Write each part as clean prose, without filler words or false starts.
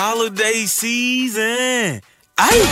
holiday season. Aye.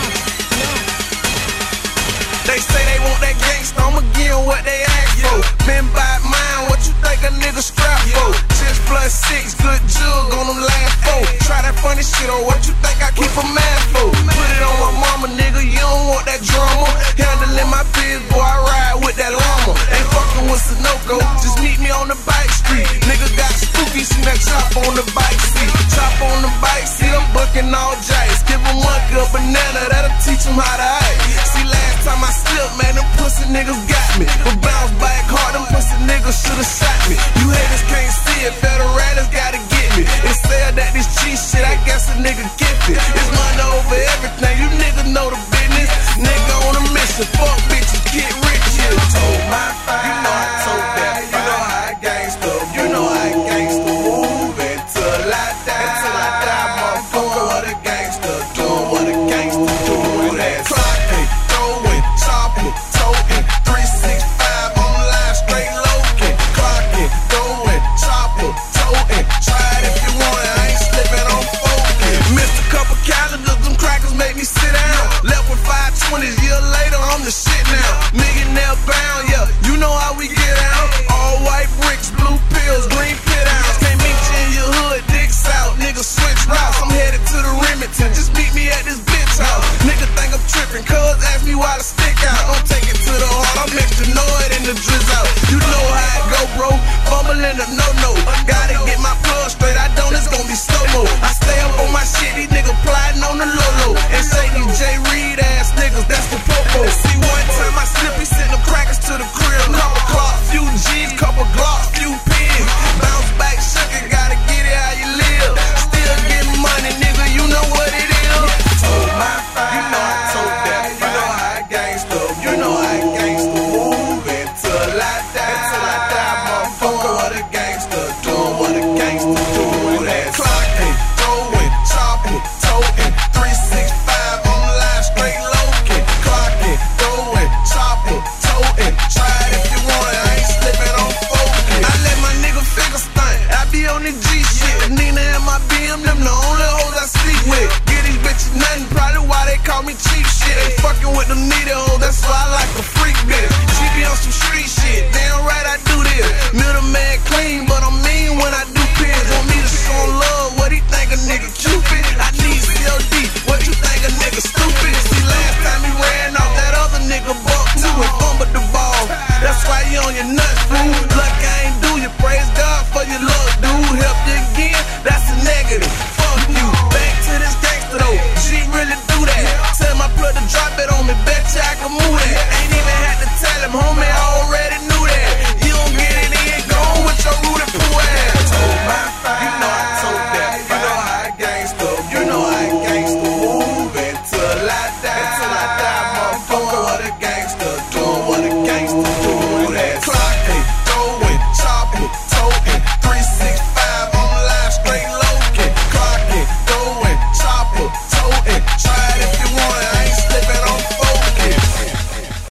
They say they want that gangsta, I'ma give them what they ask for. Men by mine, what you think a nigga strap for? Just plus 6, good jug on them last 4. Try that funny shit on what you think I keep a man for. Put it on my mama, nigga, you don't want that drama. Handling my biz, boy, I ride with that llama. Ain't fucking with Sunoco, just meet me on the bike street. Nigga got spooky, see that chop on the bike seat. Chop on the bike seat, I'm bucking all jays. Give a monkey a banana, that'll teach him how to act. See, last time I slipped, man, them pussy niggas got me. But bounce back hard, them pussy niggas should've shot me. You haters can't see it, federal gotta get me. It said that this cheese shit, I guess a nigga gifted. It's